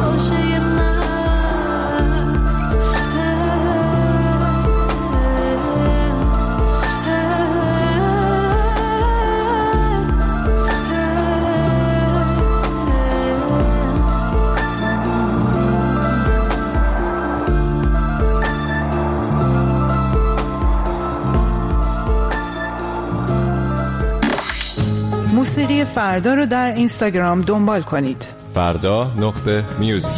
خوشه من. موسیقی فردا رو در اینستاگرام دنبال کنید. فردا.میوزیک.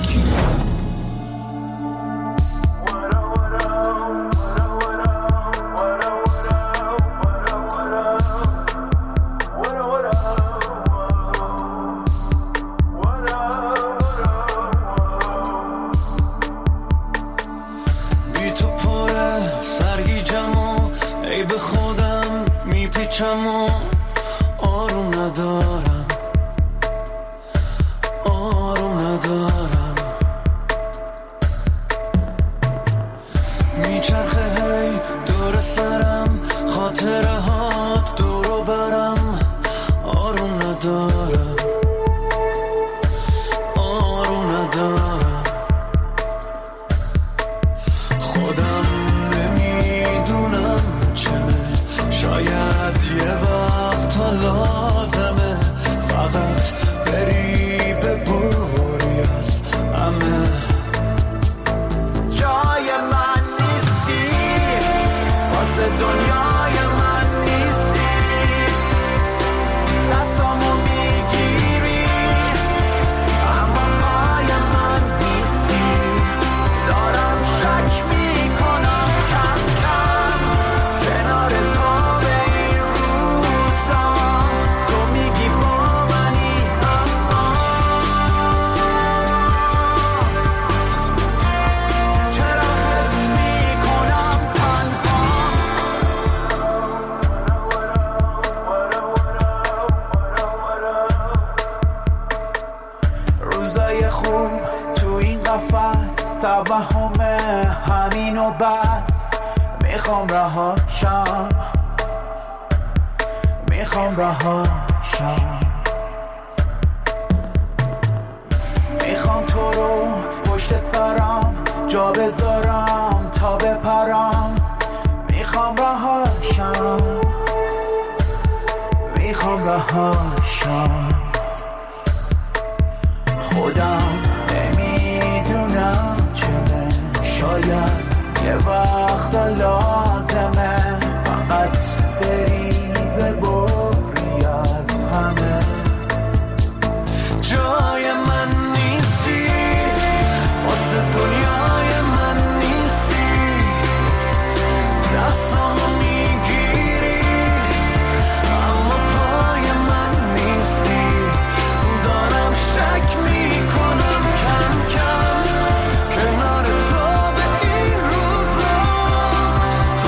بی تو پره سرگیجم و ای به خودم میپیچم و آروم ندارم، آروم ندارم. میچرخه هی دور سرم، خاطره هات دورو برم، آروم ندارم، آروم ندارم. خودم نمیدونم چمه، شاید یه وقت تا لازمه فقط بری ببری از همه. جای من نیستی واسه دنیای من نیستی، دستامو میگیری اما پای من نیستی. دارم شک میکنم کم کم کنار تو به این روزا، تو میگی با منی اما چرا حس میکنم تنها. روزای خوب تو این قفس توهمه همین و بس، میخوام رهاشم، میخوام رهاشم. میخوام تو رو پشت سرم جا بذارم تا بپرم، میخوام رهاشم، میخوام رهاشم. خودم نمیدونم چمه، شاید یه وقت لازمه فقط بری ببری از همه. جای من نیستی واسه دنیای من نیستی، دستامو میگیری اما پای من نیستی. دارم شک میکنم کم کم کنار تو به این روزا،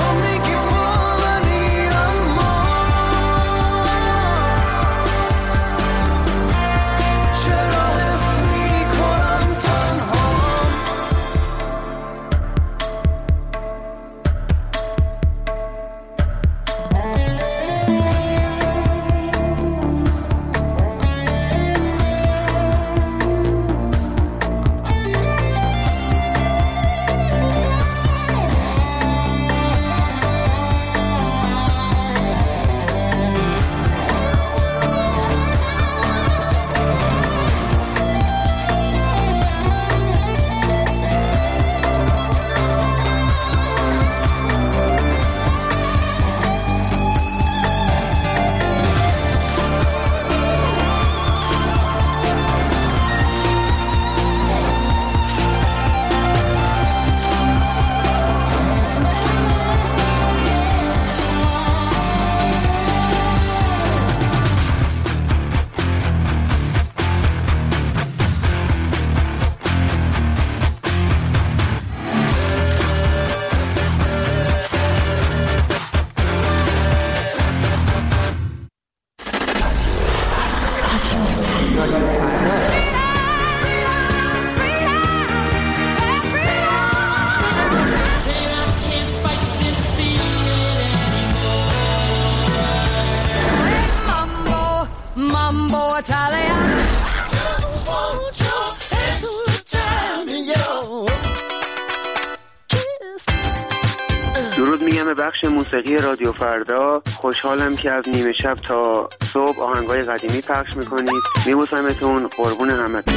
PM بخش موسیقی رادیو فردا. خوشحالم که از نیمه شب تا صبح آهنگای قدیمی پخش میکنید. میبوسمتون، قربون همتون.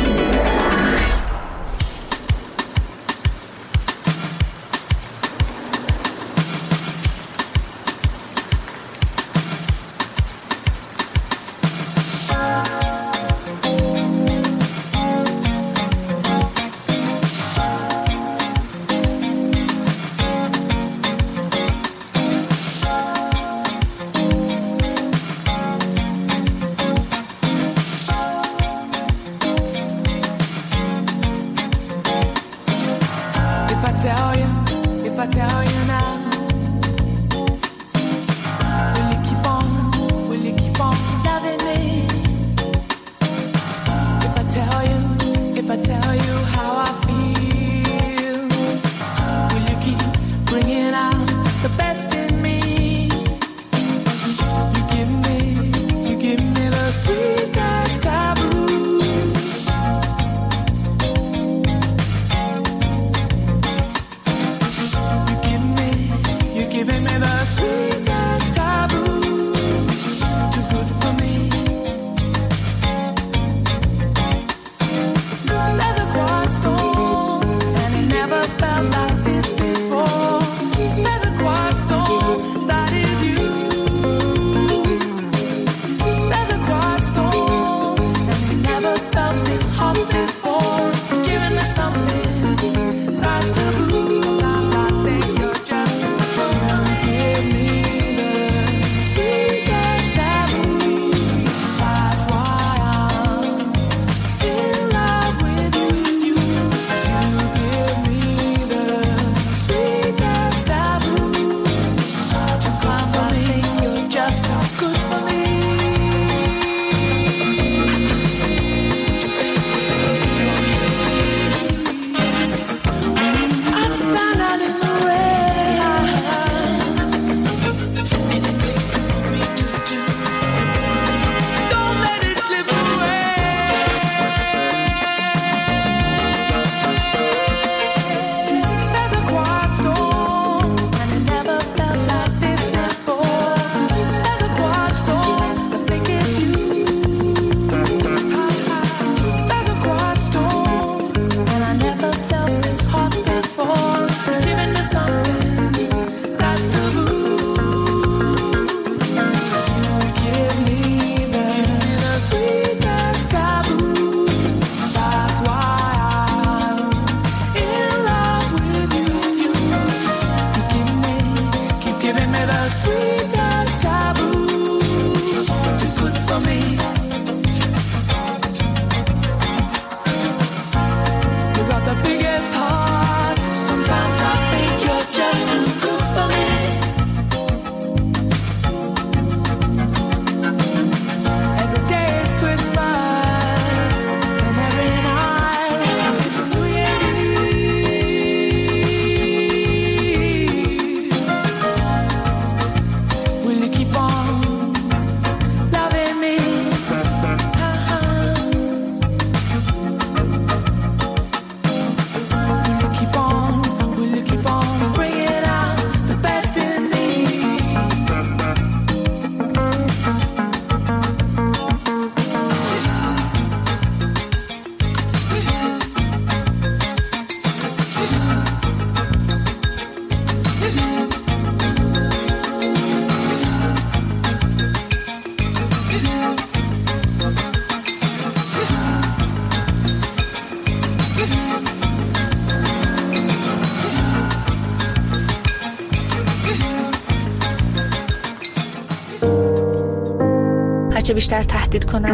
هرچه بیشتر تهدید کنن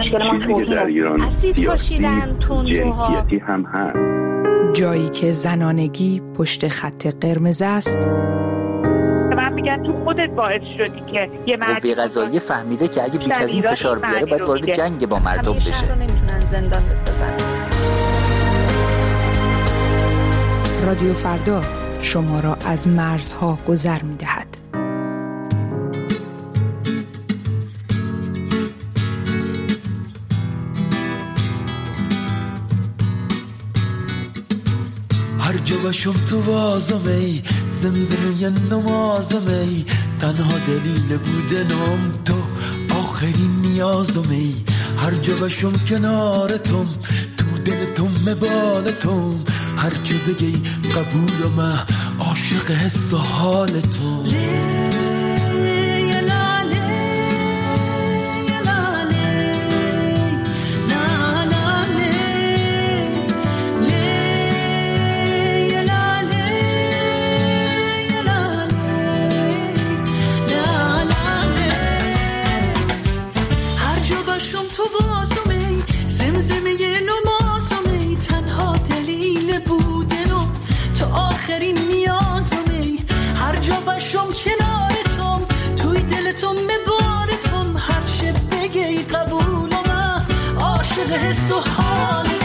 اسید پاشیدن تندروها هم هست. جایی که زنانگی پشت خط قرمز است. من میگن تو خودت باعث شدی که یه قوه قضاییه فهمیده که اگه بیش از این فشار بیاره باید وارد جنگ با مردم بشه. شهر رو نمیتونن زندان بسازن. رادیو فردا شما را از مرزها گذر می‌دهد. هر هر جا باشم تو وازم ای زمزمه نمازم ای تنها دلیل بودنم تو آخرین نیازم ای هر جا باشم کنارتم تو دلتم مبالتم هر چه بگی قبولم عاشق حس و حالتم آخرین نیازمی هر جا باشم کنارتم توی دلتم مبارتم هر چه بگی قبولم عاشق حس و حالتم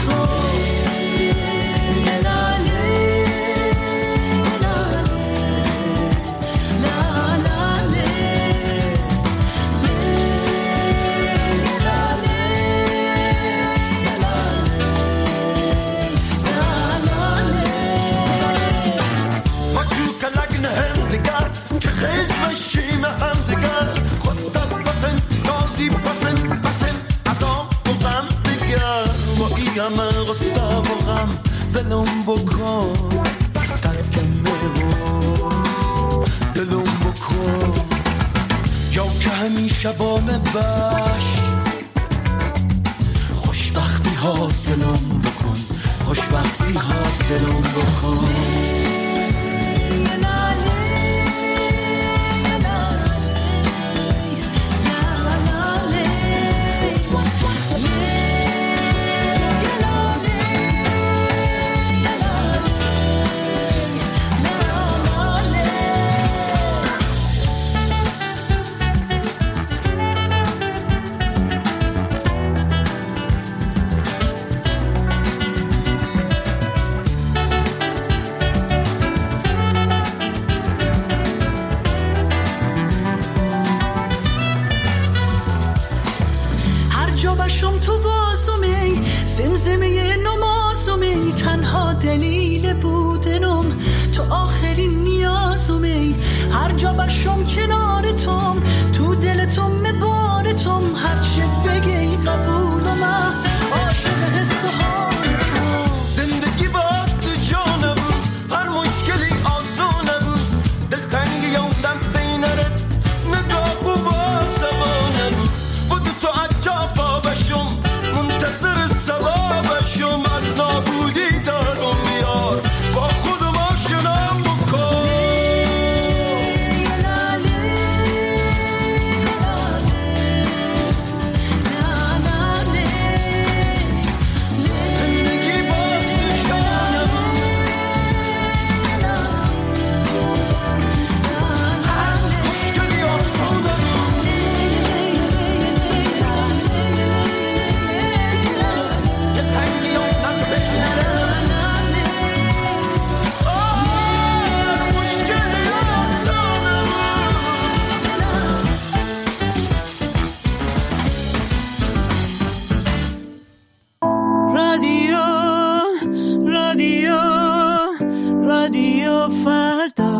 خشمشیم هم دیگر خواستم بسن نازی بسن ازام بغم دیگر با ای همه غصه و غم دلم بکن ترکمه و دلم بکن یا که همیشه با مباش خوشبختی حاصلم بکن خوشبختی حاصلم بکن زمزمه نمازمی تنها دلیل بودنم تو آخرین نیازمی هر جا باشم کنارتم تو دلتم مبارتم هر چه بگی قبولم عاشق حس و حالتم زندگی با تو جا نبود هر مشکلی آسان نبود دلتنگی یوندم بینرت نگاه و بازدوا نبود بود تو عجب بابشم منتظر سبابشم از نابودی دارم بیار با خودم آشنام بکن زندگی با تو جانم هر مشکلی آسان نبود دلتنگی یوندم بینرت مشکلی آسان رادیو فردا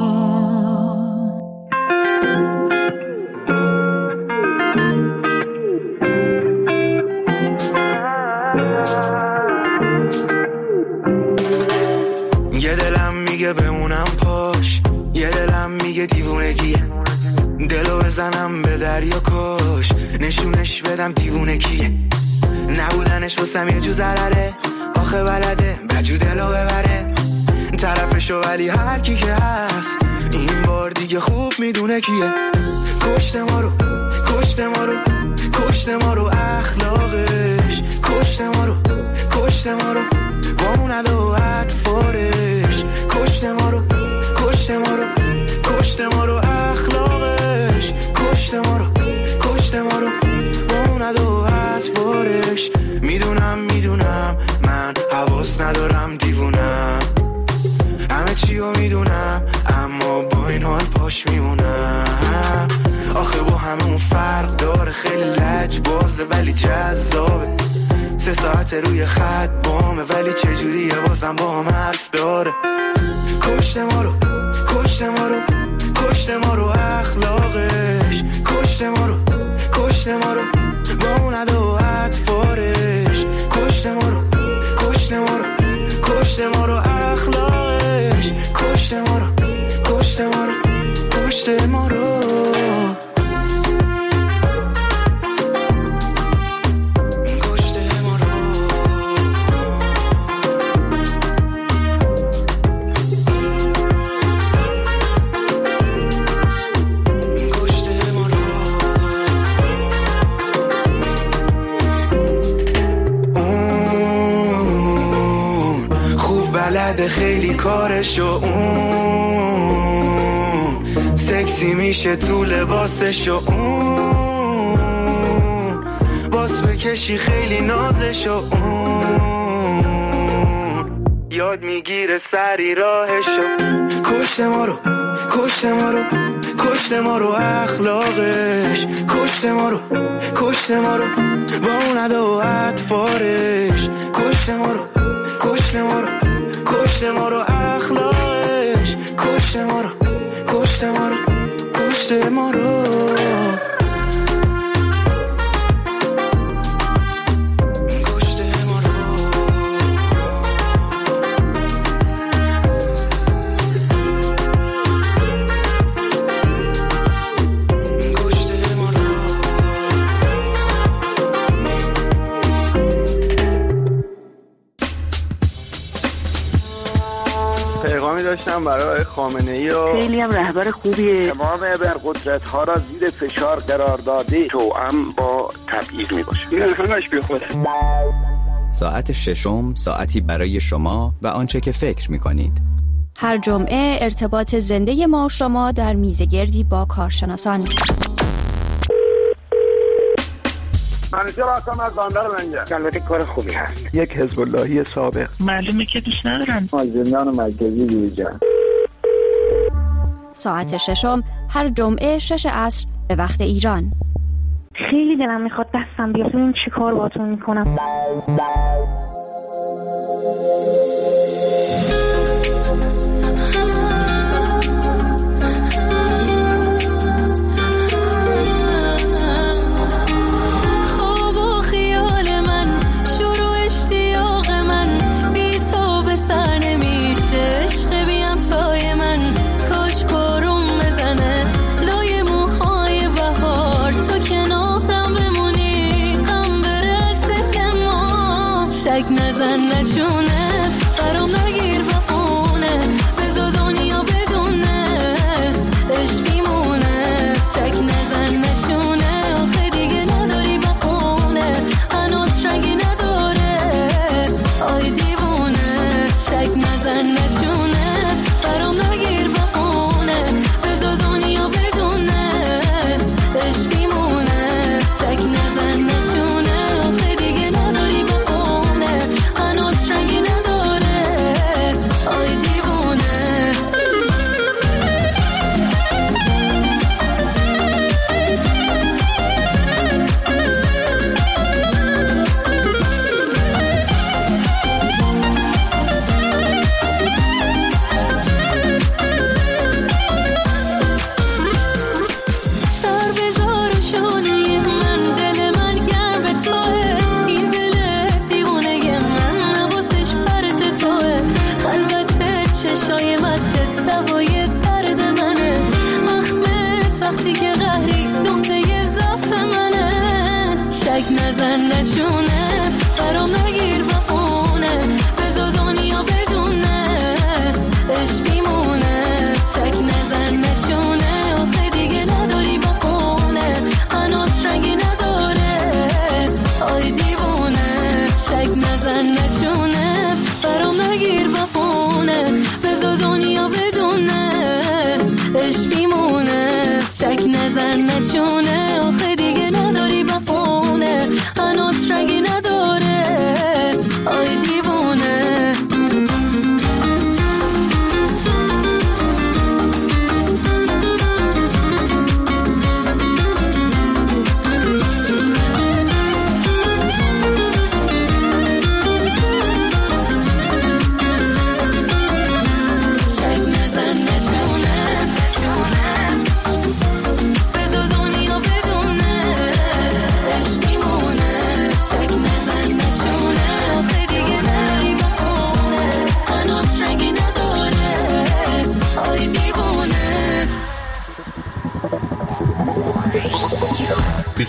یه دلم میگه بمونم پاش یه دلم میگه دیوونگیه دلو بزنم به دریا کش نشونش بدم دیوونه کیه نبودنش واسم یه جو ضرره آخه بلده بجو دلو ببره طرفشو ولی هر کی که هست این بار دیگه خوب میدونه کیه کشت ما رو اخلاقش کشت ما رو با اون عده و اطفارش کشت ما رو اخلاقش کشت ما رو با اون عده و اطفارش میدونم من حواس ندارم دیوونم همه چیو میدونم اما با این حال پاش میمونم آخه با همه اون فرق داره خیلی لجبازه ولی جذابه 3 ساعت روی خط بامه، ولی چجوریه بازم با هم حرف داره. کشته ما رو کشته ما رو کشته ما رو اخلاقش، کشته ما رو کشته ما رو با اون عده و اطفارش، کشته ما رو کشته ما رو کشته ما رو اخلاقش، کشته ما رو کشته ما رو کشته ما رو. خیلی کارشو اون سکسی میشه تو لباسشو اون باز بکشی خیلی نازشو اون یاد میگیره سری راهشو. کشته ما رو کشته ما رو کشته ما رو اخلاقش، کشته ما رو کشته ما رو با اون عده و اطفارش، کشته ما رو کشته ما رو کشته ما رو اخلاقش، کشته ما رو کشته ما رو کشته ما رو. داشتم برای خامنه‌ای و خیلی هم رهبر خوبیه. تمام ابرقدرت‌ها را زیر فشار قرار داده، توأم با تبعیض میباشه. این همش بی خوده. ساعت ششم، ساعتی برای شما و آنچه که فکر می‌کنید. هر جمعه ارتباط زنده ما و شما در میزگردی با کارشناسان. منیجر آسام از باندار منجر. البته کار خوبی هست. یک حزب اللهی سابق. معلومه که دوست ندارن. زندان مرکزی دیوجان. ساعت ششم هر جمعه 6 عصر به وقت ایران. خیلی دلم میخواد دستم بیاد ببینم چی کار باهاتون میکنم. شک نزن نچونه برام نگیر بخونه بذار دنیا بدونه عشق میمونه. شک نزن نچونه آخه دیگه نداری بخونه هنوز رنگی نداره آی دیوونه. شک نزن نچونه برام نگیر بخونه بذار دنیا بدونه عشق میمونه. شک نزن نچونه آخه دیگه نداری رنگی نداره آی دیوونه. سر بذار و شونه من دل من گرم به توه این دل دیوونه من چشای مستت دوای درد منه مخمت وقتی که قهری نقطه ضعف منه. شک نزن نچونه برام نگیر بخونه بذار دنیا بدونه عشق میمونه. شک نزن نچونه آخه دیگه نداری بخونه هنوز رنگی نداره آی دیوونه. شک نزن نچونه برام نگیر بخونه بذار دنیا بدونه عشق میمونه. شک نزن نچونه آخه دیگه نداری بخونه هنوز رنگی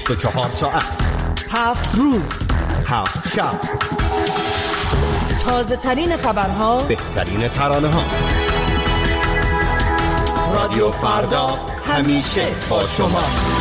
24 ساعت 7 روز 7 شب، تازه ترین خبرها، بهترین ترانه ها. رادیو فردا همیشه با شماست.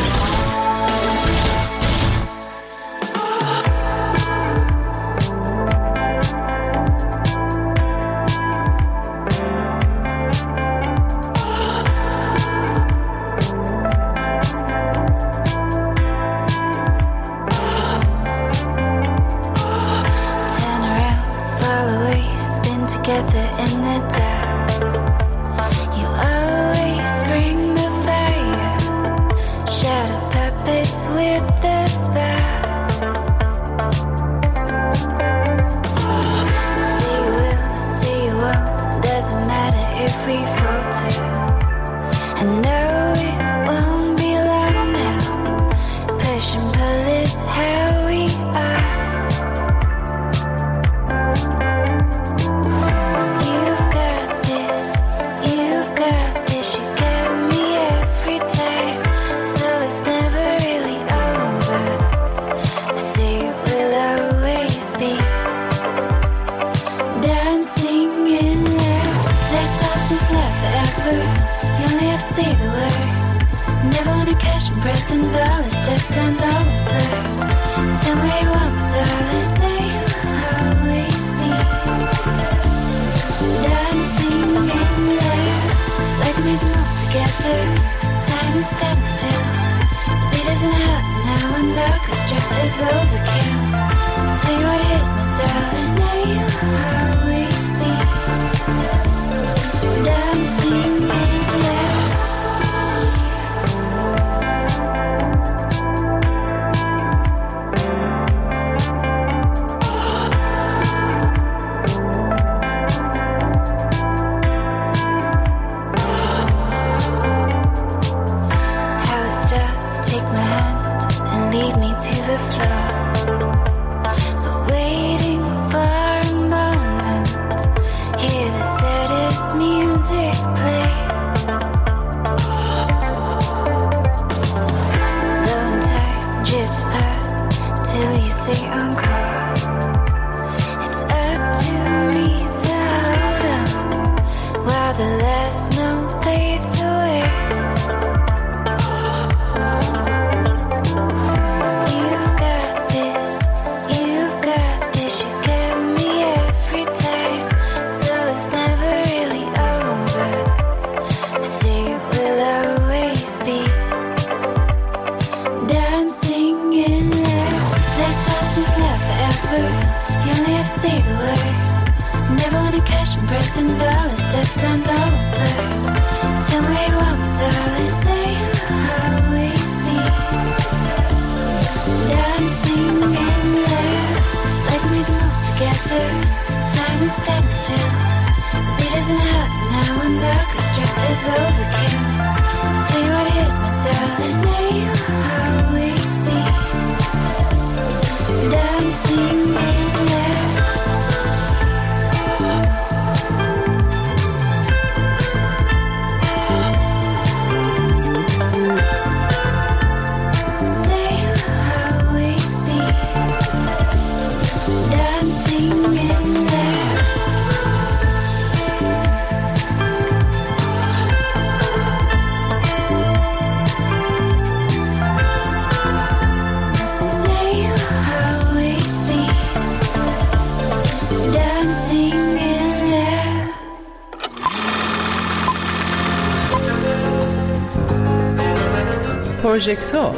پروژکتور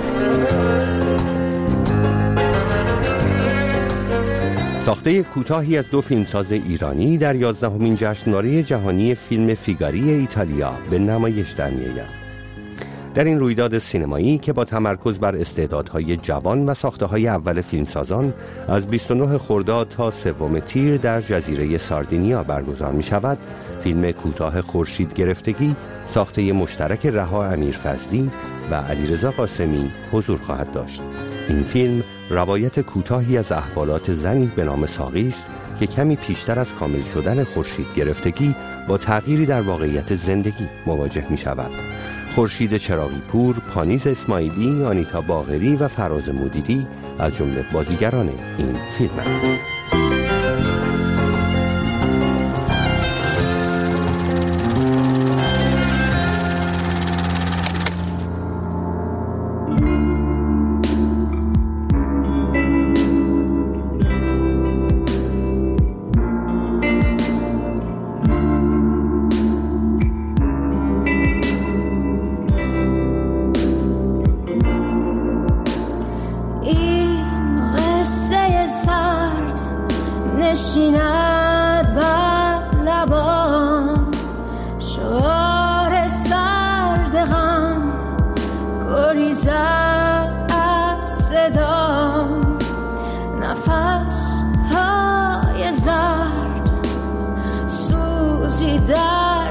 ساخته کوتاهی از دو فیلمساز ایرانی در 11مین جشنواره جهانی فیلم فیگاری ایتالیا به نمایش در می‌آید. در این رویداد سینمایی که با تمرکز بر استعدادهای جوان و ساخته‌های اول فیلمسازان از 29 خرداد تا 3 تیر در جزیره ساردینیا برگزار می‌شود، فیلم کوتاه خورشید گرفتگی ساخته مشترک رها امیرفضلی و علیرضا قاسمی حضور خواهد داشت. این فیلم روایت کوتاهی از احوالات زنی به نام ساقی است که کمی پیشتر از کامل شدن خورشید گرفتگی با تغییری در واقعیت زندگی مواجه می شود. خورشید چراغی پور، پانیز اسماعیلی، آنیتا باقری و فراز مدیری از جمله بازیگران این فیلم هستند. نشیند بر لبام شعار سرد غم گریزد از صدام نفس های زرد سوزی در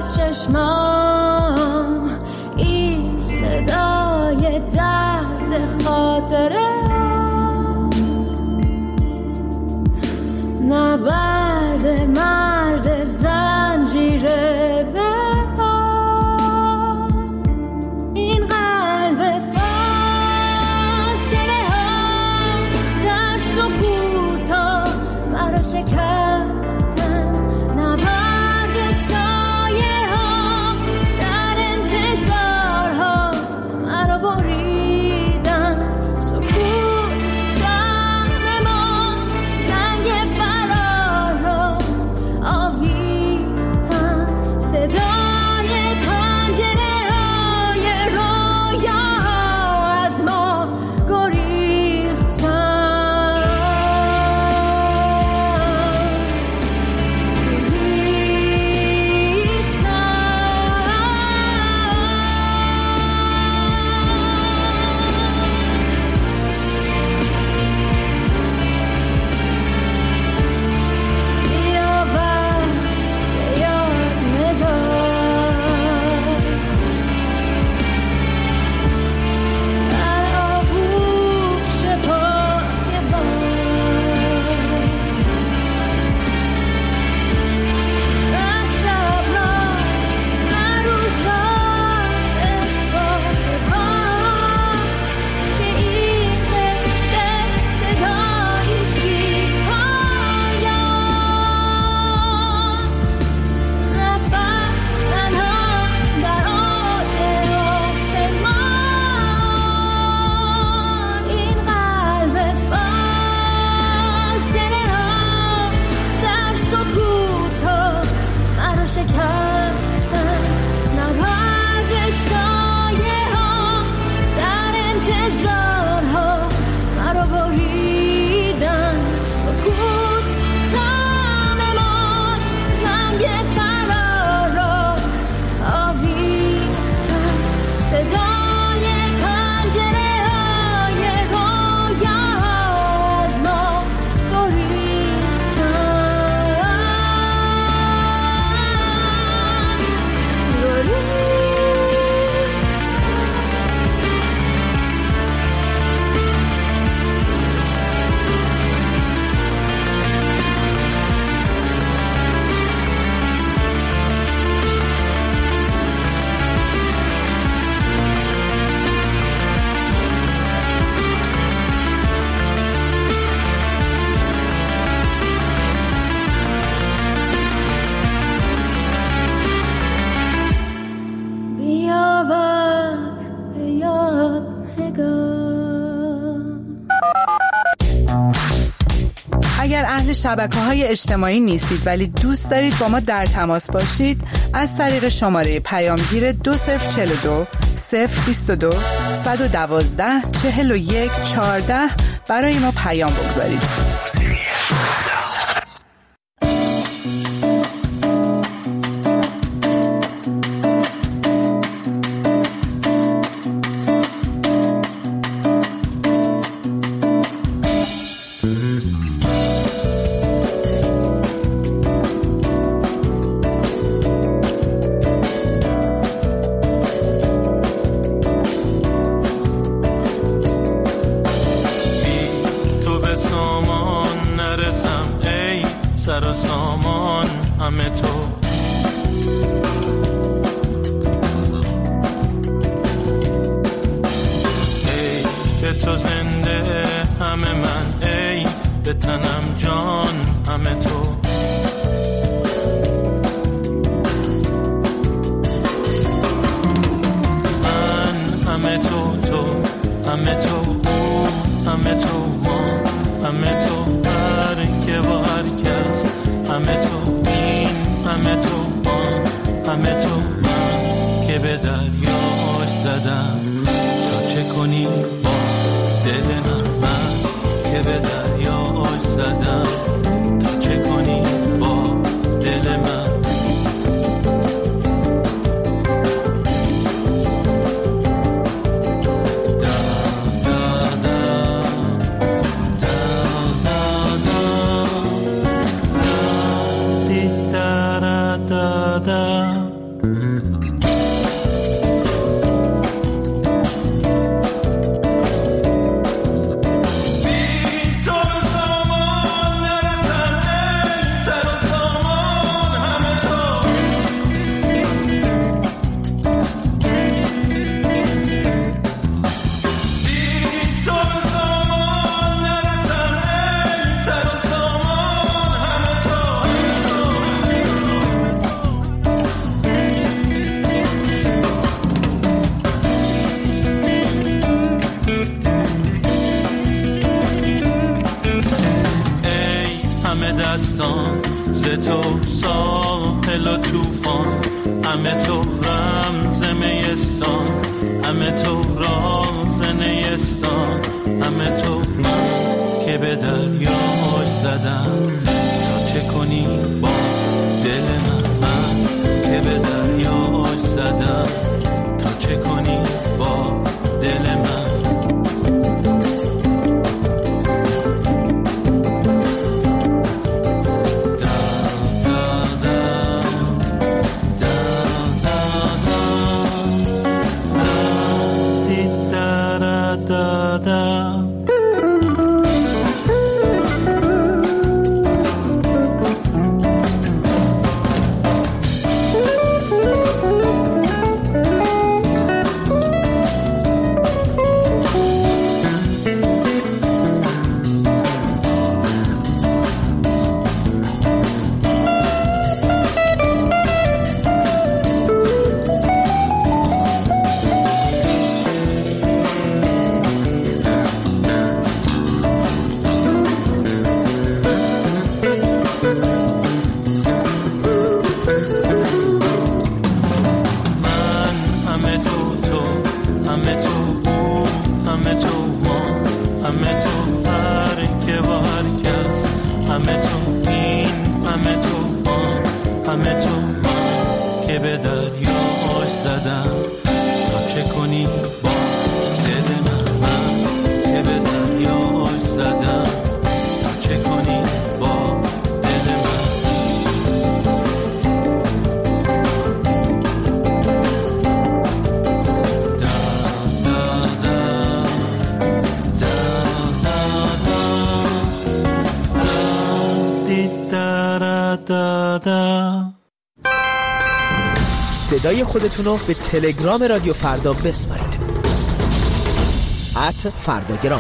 چشمام این صدای درد خاطره نبرد مرد زنجیره به پا این قلب فاصله ها در سکوت ها مرا شکستن نبرد سایه ها در انتظار ها مرا بریدن سکوت زم مات زنگ صدای پنجره های رویا از ما گریختن اگر اهل شبکه‌های اجتماعی نیستید ولی دوست دارید با ما در تماس باشید، از طریق شماره پیامگیر 2042 022 112 41 14 برای ما پیام بگذارید. تو به سامان نرسم همه تو همه تو ما، همه تو هر که با هر کس، همه تو این، همه تو ما، همه تو من که به دریاش زدم تا چه کنی با دل من که به دریاش زدم تا چه کنی با دل من. تو ساحل و توفان، همه تو رمز میستان، همه تو راز نیستان، همه تو من که به دریاش زدم تا چه کنی با دل من که به دریاش زدم تا چه کنی با دل من. صدای خودتون رو به تلگرام رادیو فردا بسپارید. @فرداگرام.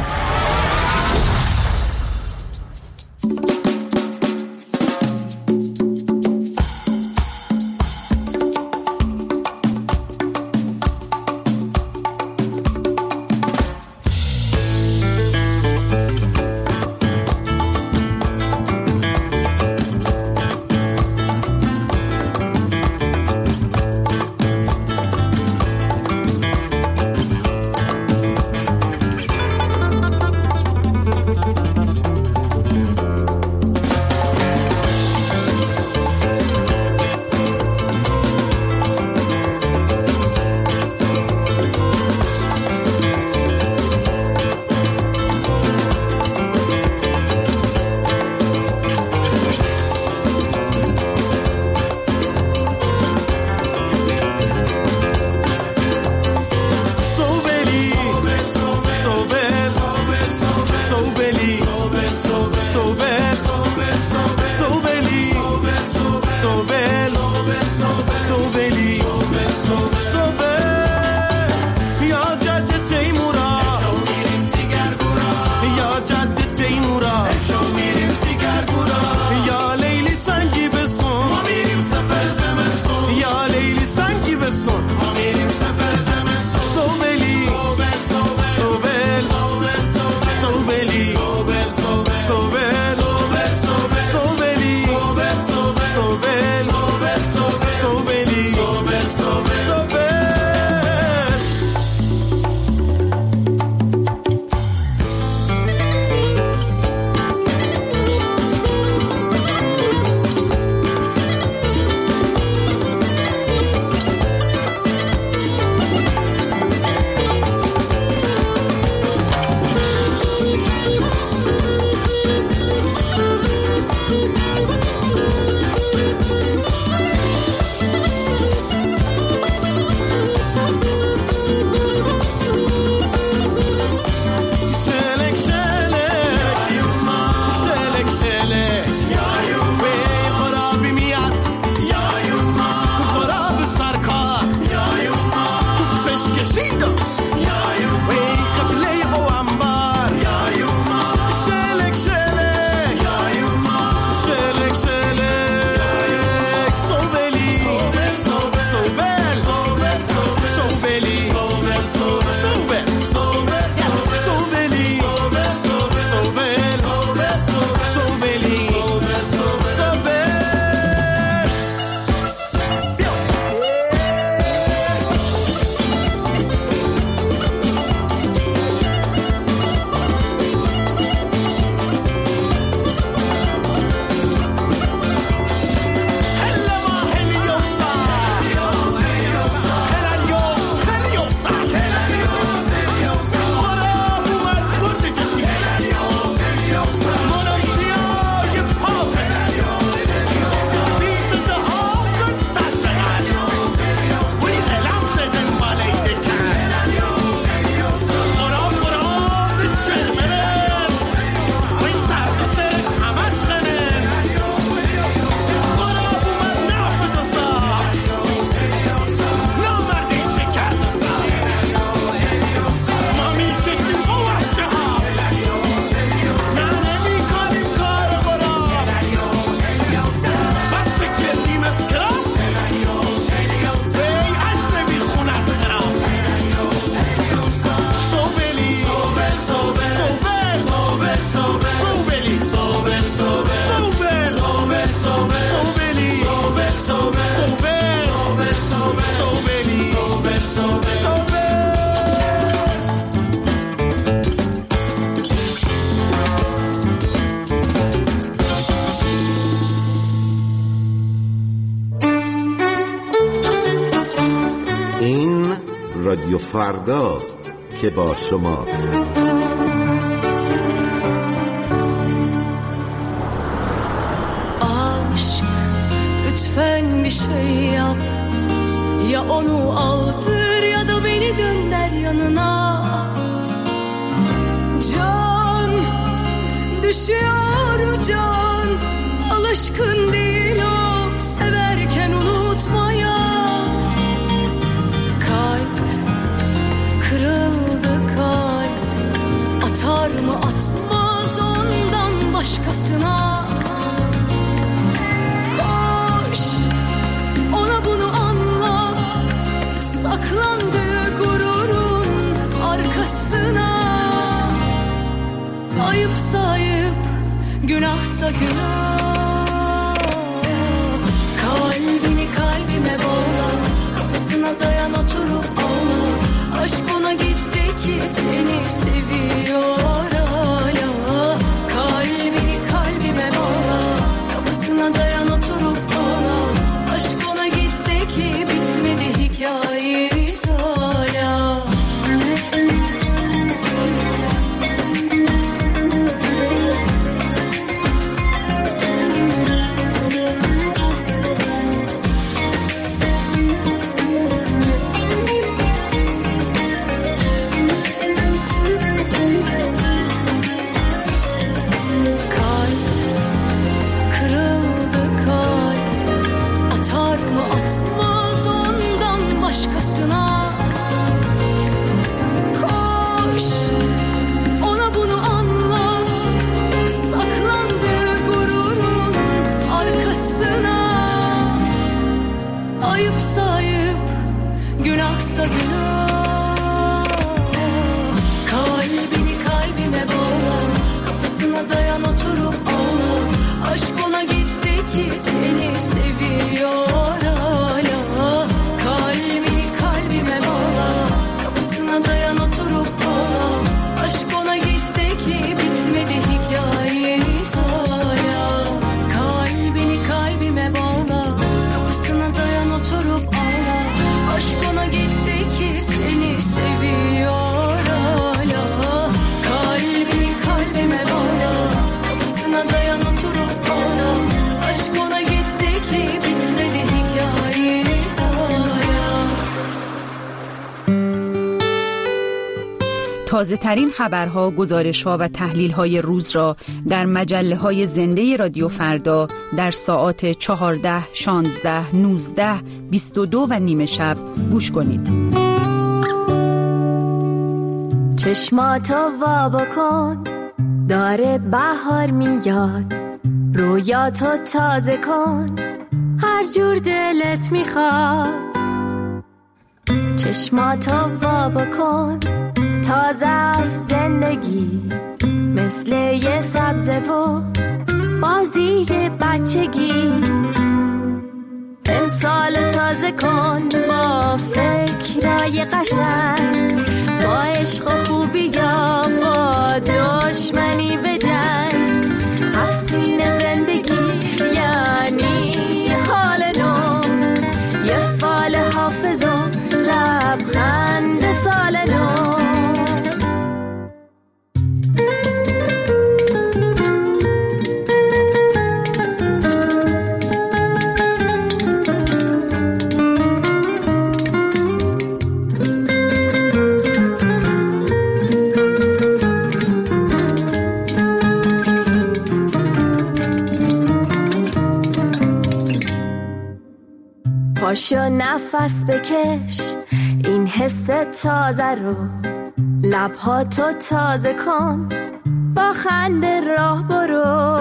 رادیو فرداست که با شماست. Aşk lütfen bir şey yap, ya onu aldır ya da beni gönder yanına. Can düşüyor can, alışkın değil o severken unutmaya. Kalp kırıldı kalp, atar mı atmaz ondan başkasına. Koş ona bunu anlat, saklandığı gururun arkasına. Ayıp sayıp günahsa günah. Kalbini kalbime bağla, kapısına dayan oturup ağla. Aşk ona gitti ki seni seviyor hala. Kalbini kalbime bağla, kapısına dayan oturup ağla. Aşk ona gitti ki bitmedi hikayemiz hala. تازه ترین خبرها، گزارش‌ها و تحلیل‌های روز را در مجله‌های زنده رادیو فردا در ساعات 14، 16، 19، 22 و نیمه شب گوش کنید. چشماتو وا بکن، داره بهار میاد. رویاتو تازه کن، هر جور دلت میخواد. چشماتو وا بکن، تازه از زندگی، مثل یه سبزه و بازی بچگی. امسال تازه کن با فکرای قشنگ، با عشق و خوبی یا با دشمنی به جنگ. حفظین زندگی یعنی حال نو، یه فال حافظ و لبخند سال نو. پاشو نفس بکش این حس تازه رو، لبهاتو تازه کن، با خنده راه برو.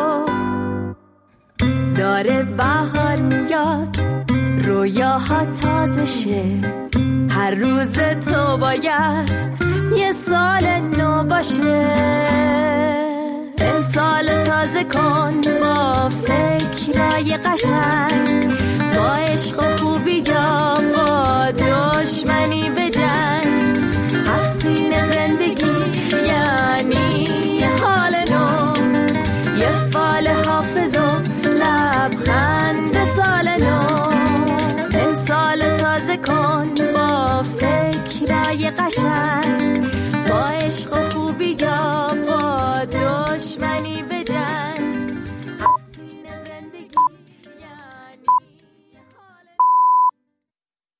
داره بهار میاد، رویاها تازه شه، هر روز تو باید یه سال نو باشه. امسال تازه کن با فکرای قشنگ، با عشق و خوبی یا با دشمنی به جنگ. حفظین زندگی یعنی حال نو، یه فال حافظ و لبخند سال نو. امسال تازه کن با فکر قشنگ